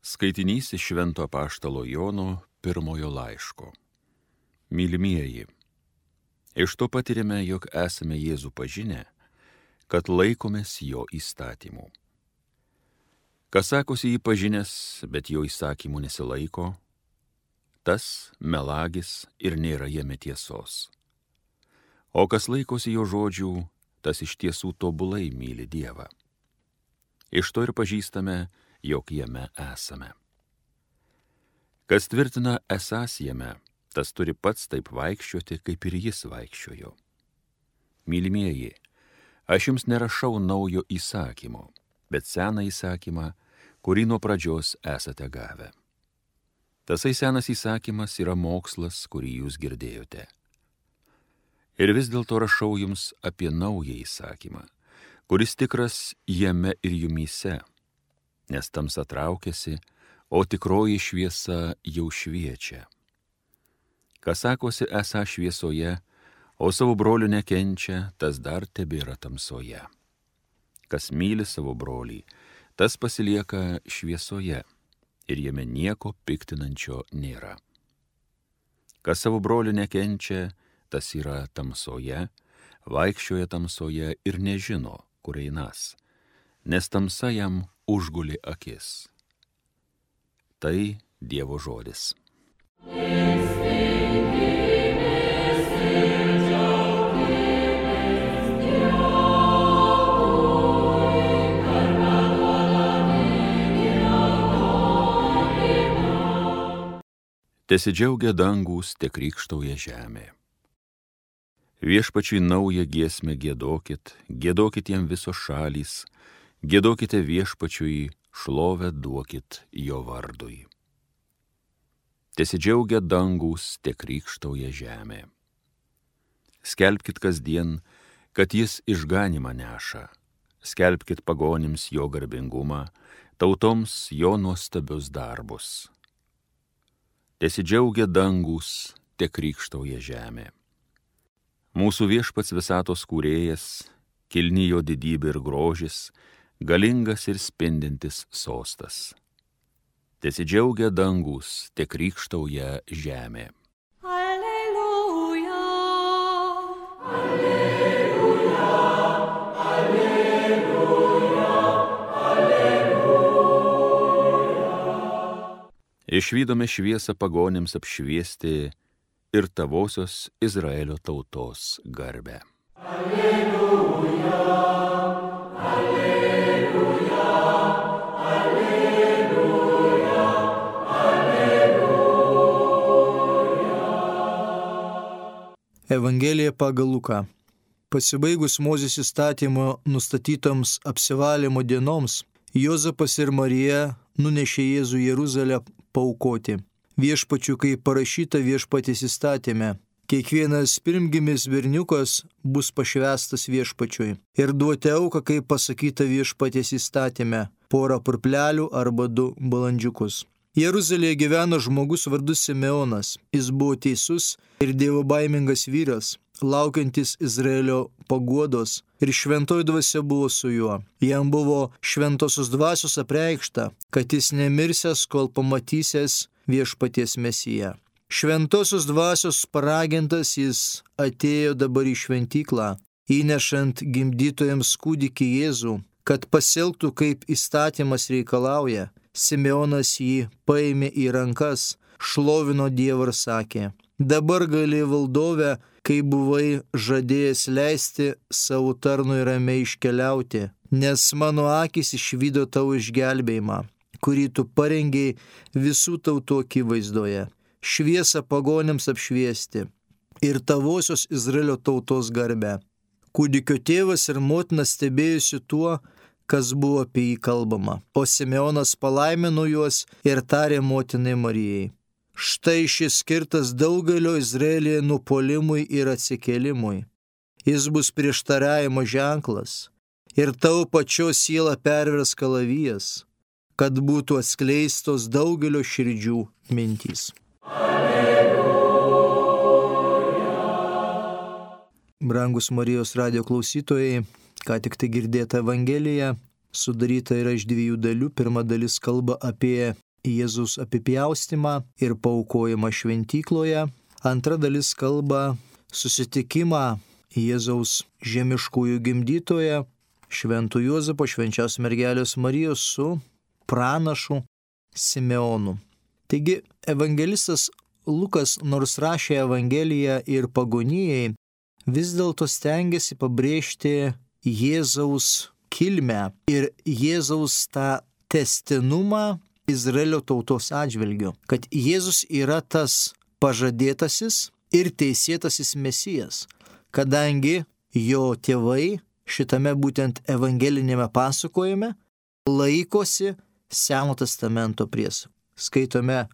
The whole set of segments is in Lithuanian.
Skaitinys iš Švento apaštalo Jono pirmojo laiško. Mylimieji, iš to patirime, jog esame Jėzų pažinę, kad laikomės jo įstatymų. Kas sakosi jį pažinęs, bet jo įsakymų nesilaiko, tas melagis ir nėra jame tiesos. O kas laikosi jo žodžių, tas iš tiesų tobulai myli Dievą. Iš to ir pažįstame, jog jame esame. Kas tvirtina esąs jame, tas turi pats taip vaikščioti, kaip ir jis vaikščiojo. Mylimieji, aš jums nerašau naujo įsakymo, bet seną įsakymą, kurį nuo pradžios esate gavę. Tasai senas įsakymas yra mokslas, kurį jūs girdėjote. Ir vis dėlto rašau jums apie naują įsakymą, kuris tikras jame ir jumyse, nes tamsa traukiasi, o tikroji šviesa jau šviečia. Kas sakosi esą šviesoje, o savo brolių nekenčia, tas dar tebėra tamsoje. Kas myli savo brolį, tas pasilieka šviesoje ir jame nieko piktinančio nėra. Kas savo brolių nekenčia, tas yra tamsoje, vaikščioja tamsoje ir nežino, kur einas, nes tamsa jam užguli akis. Tai Dievo žodis. Tesidžiaugia dangūs, tekrykštauja žemė. Viešpačiui naują giesmę giedokit, giedokit jam visos šalys, giedokite viešpačiui, šlovę duokit jo vardui. Tesidžiaugia dangūs, tekrykštauja žemė. Skelbkit kasdien, kad jis išganymą neša. Skelbkit pagonims jo garbingumą, tautoms jo nuostabius darbus. Tesidžiaugia dangūs, tekrykštauja žemė. Mūsų viešpats visatos kūrėjas, kilni jo didybė ir grožis, galingas ir spindintis sostas. Tesidžiaugia dangūs, tekrykštauja žemė. Alleluja, alleluja, alleluja, alleluja. Išvydome šviesą pagonims apšviesti ir tavosios Izraelio tautos garbę. Alleluja, alleluja, alleluja, alleluja. Evangelija pagal Luką. Pasibaigus Mozės įstatymo nustatytoms apsivalymo dienoms, Juozapas ir Marija nunešė Jėzų į Jeruzalę paaukoti. Viešpačiu, kaip parašyta viešpaties įstatyme, kiekvienas pirmgimis berniukas bus pašvęstas viešpačiui ir duoti auką, kaip pasakyta viešpaties įstatyme, porą purplelių arba 2 balandžiukus. Jeruzalėje gyveno žmogus vardu Simeonas. Jis buvo teisus ir dievobaimingas vyras, laukiantis Izraelio paguodos, ir šventoji dvasia buvo su juo. Jam buvo šventosios dvasios apreikšta, kad jis nemirsęs, kol pamatysės viešpaties Mesiją. Šventosios dvasios paragintas jis atėjo dabar į šventyklą, įnešant gimdytojams kūdikį Jėzų, kad pasielgtų kaip įstatymas reikalauja. Simeonas jį paėmė į rankas, šlovino Dievą ir sakė: dabar gali, valdove, kai buvai žadėjęs leisti savo tarnui ramiai iškeliauti, nes mano akys išvydo tavo išgelbėjimą, kurį tu parengei visų tautų akivaizdoje, šviesą pagonims apšviesti ir tavosios Izraelio tautos garbę. Kūdikio tėvas ir motina stebėjusi tuo, kas buvo apie jį kalbama, o Simeonas palaimino juos ir tarė motinai Marijai: štai šis skirtas daugelio Izraelyje nupuolimui ir atsikėlimui. Jis bus prieštaravimo ženklas ir tavo pačios sielą pervers kalavijas, kad būtų atskleistos daugelio širdžių mintys. Brangus Marijos radijo klausytojai, ką tik tai girdėta Evangelija, sudaryta yra iš 2 dalių. Pirma dalis kalba apie Jėzus apipjaustymą ir paaukojimą šventykloje. Antra dalis kalba susitikimą Jėzaus žemiškųjų gimdytoje, Švento Juozapo, švenčiausios mergelės Marijos su pranašu Simeonu. Taigi evangelistas Lukas, nors rašė Evangeliją ir pagonijai, vis dėlto stengiasi pabrėžti Jėzaus kilmę ir Jėzaus tą tęstinumą Izraelio tautos atžvilgiu, kad Jėzus yra tas pažadėtasis ir teisėtasis Mesijas, kadangi jo tėvai šitame būtent evangelinėme pasakojime laikosi Seno testamento priesakų. Skaitome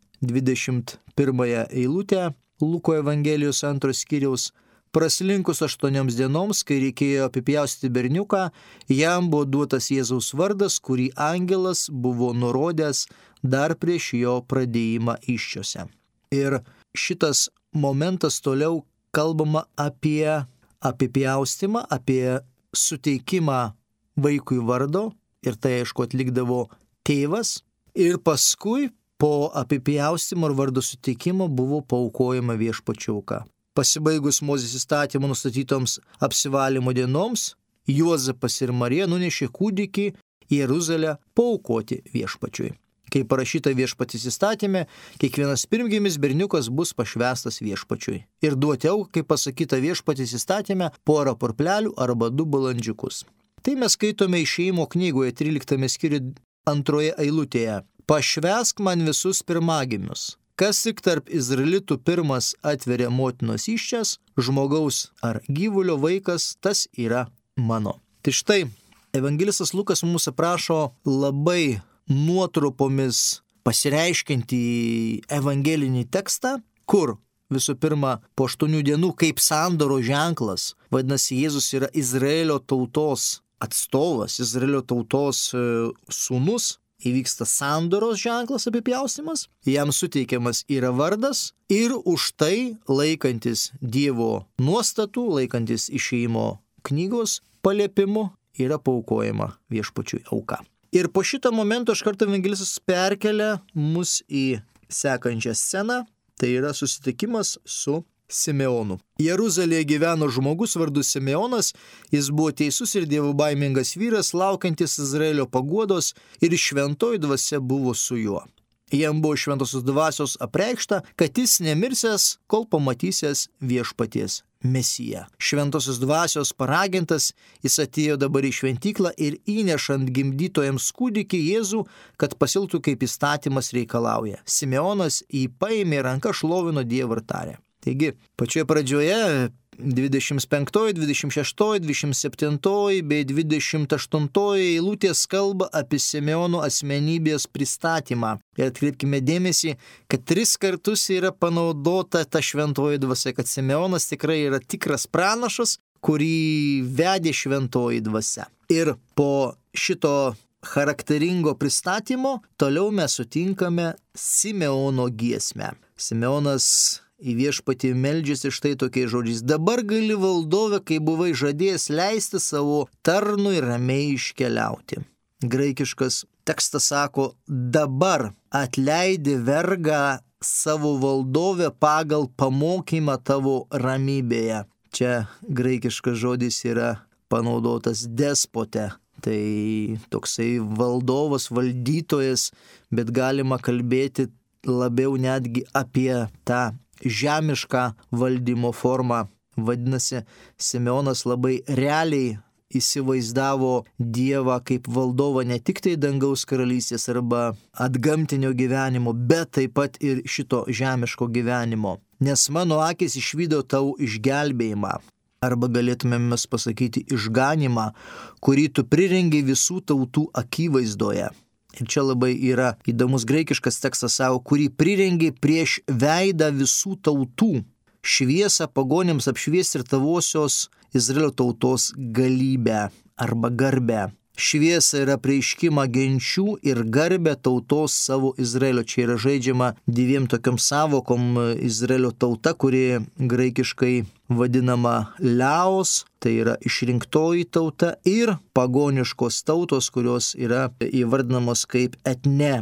21 eilutę Luko Evangelijos 2 skyriaus. Praslinkus 8 dienoms, kai reikėjo apipjaustyti berniuką, jam buvo duotas Jėzaus vardas, kurį angelas buvo nurodęs dar prieš jo pradėjimą įsčiose. Ir šitas momentas toliau kalbama apie apipjaustymą, apie suteikimą vaikui vardo, ir tai aišku atlikdavo tėvas, ir paskui po apipjaustymo ir vardo suteikimo buvo paaukojama viešpačio auka. Pasibaigus Mozės įstatymo nustatytoms apsivalymo dienoms, Juozapas ir Marija nunešė kūdikį į Jeruzalę paaukoti viešpačiui. Kaip parašyta Viešpaties įstatyme, kiekvienas pirmgimis berniukas bus pašvęstas viešpačiui. Ir duoti auką, kaip pasakyta Viešpaties įstatyme, porą purplelių arba 2 balandžiukus. Tai mes skaitome Išėjimo knygoje 13 skyriuje 2 eilutėje. Pašvęsk man visus pirmagimius. Kas tik tarp izraelitų pirmas atveria motinos įsčias, žmogaus ar gyvulio vaikas, tas yra mano. Tai štai, evangelistas Lukas mums aprašo labai nuotrupomis pasireiškiantį evangelinį tekstą, kur visų pirma po 8 dienų kaip sandoro ženklas, vadinasi, Jėzus yra Izraelio tautos atstovas, Izraelio tautos sūnus, įvyksta sandoros ženklas apipjaustymas, jam suteikiamas yra vardas ir už tai laikantis Dievo nuostatų, laikantis Išėjimo knygos paliepimu yra paaukojama viešpačiui auka. Ir po šito momento iš karto evangelistas perkelia mus į sekančią sceną, tai yra susitikimas su Simeonu. Jeruzalėje gyveno žmogus vardu Simeonas, jis buvo teisus ir dievobaimingas vyras, laukiantis Izraelio paguodos, ir šventoji dvasia buvo su juo. Jam buvo šventosios dvasios apreikšta, kad jis nemirsęs, kol pamatysės viešpaties Mesiją. Šventosios dvasios paragintas, jis atėjo dabar į šventyklą ir įnešant gimdytojams kūdikį Jėzų, kad pasiltų kaip įstatymas reikalauja. Simeonas jį paėmė ranką, šlovino Dievą ir tarė. Taigi, pačioje pradžioje 25, 26, 27 bei 28 eilutės kalba apie Simeono asmenybės pristatymą. Ir atkreipkime dėmesį, kad 3 kartus yra panaudota ta šventoji dvasia, kad Simeonas tikrai yra tikras pranašas, kurį vedė šventoji dvasia. Ir po šito charakteringo pristatymo toliau mes sutinkame Simeono giesmę. Simeonas į viešpatį meldžiasi štai tokiais žodžiais. Dabar gali valdove, kai buvai žadėjęs leisti savo tarnui ramiai iškeliauti. Graikiškas tekstas sako, dabar atleidi vergą savo valdovę pagal pamokymą tavo ramybėje. Čia graikiškas žodis yra panaudotas despote. Tai toksai valdovas, valdytojas, bet galima kalbėti labiau netgi apie tą žemišką valdymo formą. Vadinasi, Simeonas labai realiai įsivaizdavo Dievą kaip valdovą ne tik tai dangaus karalystės arba atgamtinio gyvenimo, bet taip pat ir šito žemiško gyvenimo. Nes mano akis išvydo tau išgelbėjimą, arba galėtumėm mes pasakyti išganimą, kurį tu prirengi visų tautų akivaizdoje. Ir čia labai yra įdomus graikiškas tekstas savo, kurį prirengi prieš veidą visų tautų, šviesą pagonims apšviesti ir tavosios Izraelio tautos galybę arba garbę. Šviesa yra apreiškimą genčių ir garbę tautos savo Izraelio. Čia yra žaidžiama 2 tokiom savokom Izraelio tauta, kuri graikiškai vadinama Laos, tai yra išrinktoji tauta, ir pagoniškos tautos, kurios yra įvardinamos kaip etne.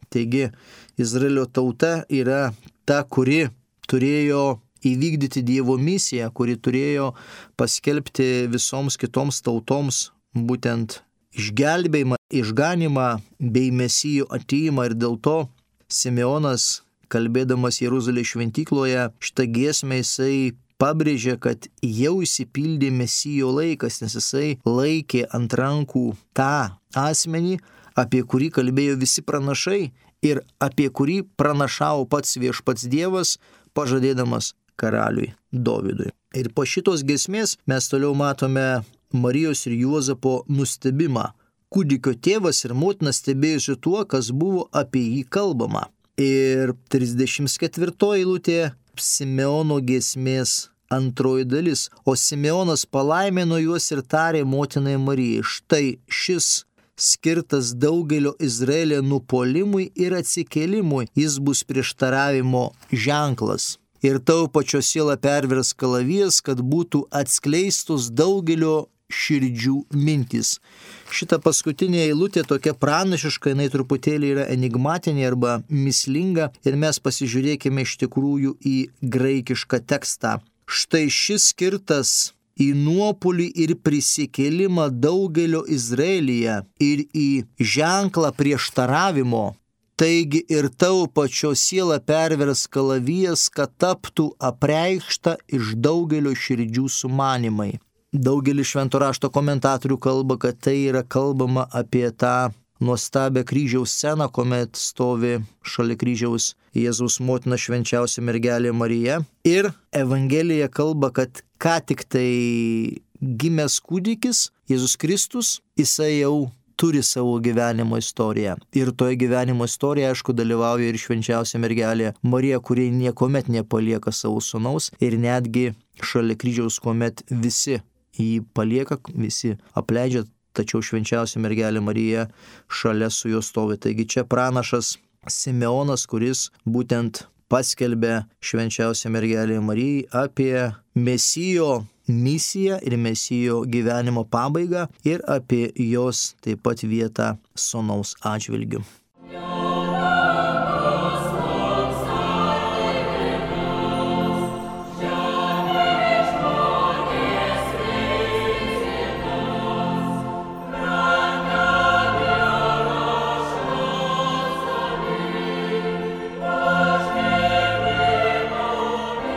Taigi, Izraelio tauta yra ta, kuri turėjo įvykdyti Dievo misiją, kuri turėjo paskelbti visoms kitoms tautoms būtent išgelbėjimą, išganimą bei Mesijo atėjimą. Ir dėl to Simeonas, kalbėdamas Jeruzalės šventykloje, šitą giesmę jisai pabrėžė, kad jau įsipildė Mesijo laikas, nes jisai laikė ant rankų tą asmenį, apie kurį kalbėjo visi pranašai ir apie kurį pranašavo pats viešpats Dievas, pažadėdamas karaliui Dovydui. Ir po šitos giesmės mes toliau matome Marijos ir Juozapo nustebimą. Kūdikio tėvas ir motina stebėjusi tuo, kas buvo apie jį kalbama. Ir 34 eilutė Simeono giesmės antroji dalis. O Simeonas palaimino juos ir tarė motinai Marijai: štai šis skirtas daugelio Izraelio nupuolimui ir atsikėlimui, jis bus prieštaravimo ženklas. Ir tavo pačio siela pervers kalavijas, kad būtų atskleistos daugelio širdžių mintys. Šita paskutinė eilutė tokia pranašiška, jinai truputėlį yra enigmatinė arba mįslinga ir mes pasižiūrėkime iš tikrųjų į graikišką tekstą. Štai šis skirtas į nuopuolį ir prisikėlimą daugelio Izraelyje ir į ženklą prieštaravimo. Taigi ir tavo pačio siela pervers kalavijas, kad taptų apreikšta iš daugelio širdžių sumanimai. Daugelis švento rašto komentatorių kalba, kad tai yra kalbama apie tą nuostabią kryžiaus sceną, kuomet stovi šalia kryžiaus Jėzaus motina švenčiausia mergelė Marija. Ir Evangelija kalba, kad ką tik tai gimęs kūdikis, Jėzus Kristus, jisai jau turi savo gyvenimo istoriją. Ir toje gyvenimo istorijoje, aišku, dalyvauja ir švenčiausia mergelė Marija, kuri niekuomet nepalieka savo sūnaus ir netgi šalia kryžiaus, kuomet visi jį palieka, visi apleidžia, tačiau švenčiausia mergelė Marija šalia su juo stovi. Taigi čia pranašas Simeonas, kuris būtent paskelbė švenčiausia mergelė Marijai apie Mesijo misiją ir Mesijo gyvenimo pabaigą ir apie jos taip pat vietą sūnaus atžvilgiu.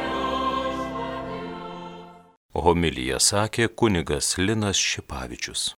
Homiliją sakė kunigas Linas Šipavičius.